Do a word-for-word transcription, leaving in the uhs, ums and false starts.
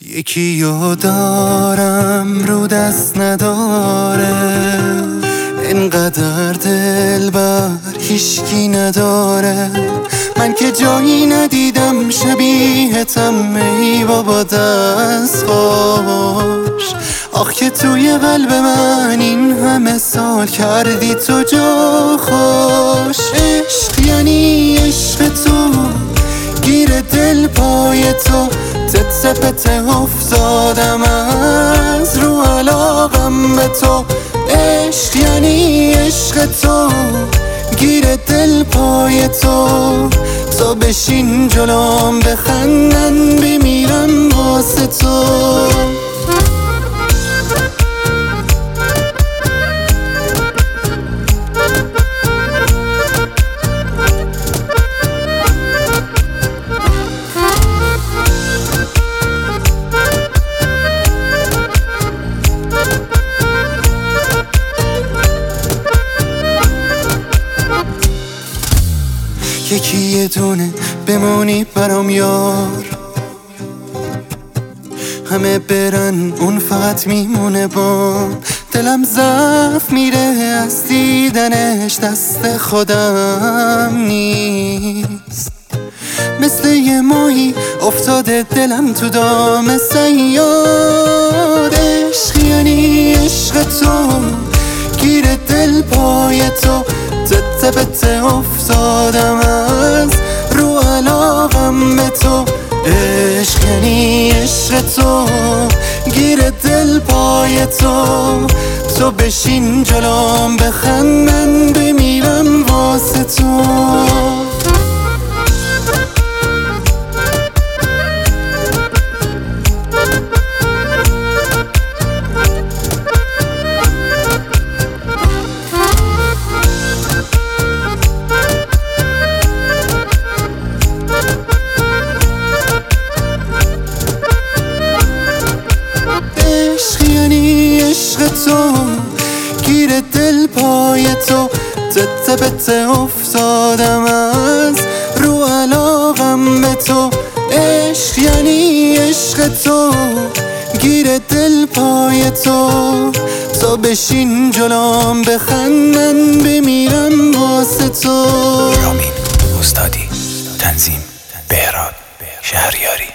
یکی رو دارم رو دست نداره، انقدر دل بر هیشکی نداره. من که جایی ندیدم شبیهتم، ای بابا دست خوش. آخ که توی قلب من این همه سال کردی تو جا خوش. عشق یعنی عشق تو، گیر دل پای تو، تت پته افتادم از رو علاقم به تو. عشق یعنی عشق تو، گیر دل پای تو. تو بشین جلوم بخند، من بمیرم واسه تو. یکی یه دونه بمونی برام یار، همه برن اون فقط میمونه بام. دلم ضعف میره از دیدنش، دست خودم نیست. مثل یه ماهی افتاده دلم تو دام صیاد. عشق یعنی عشق تو، گیر دل پای تو، تته بته افتادم از رو علاقم به تو. عشق یعنی عشق تو، گیر دل پای تو. تو بشین جلوم بخند، من بمیرم واسه تو. عشق تو، گیر دل پای تو، تته بته افتادم از رو علاقم به تو. عشق یعنی عشق تو، گیر دل پای تو. تو بشین جلوم بخند، من بمیرم واسه تو. رامین استادی، تنظیم بهراد شهریاری.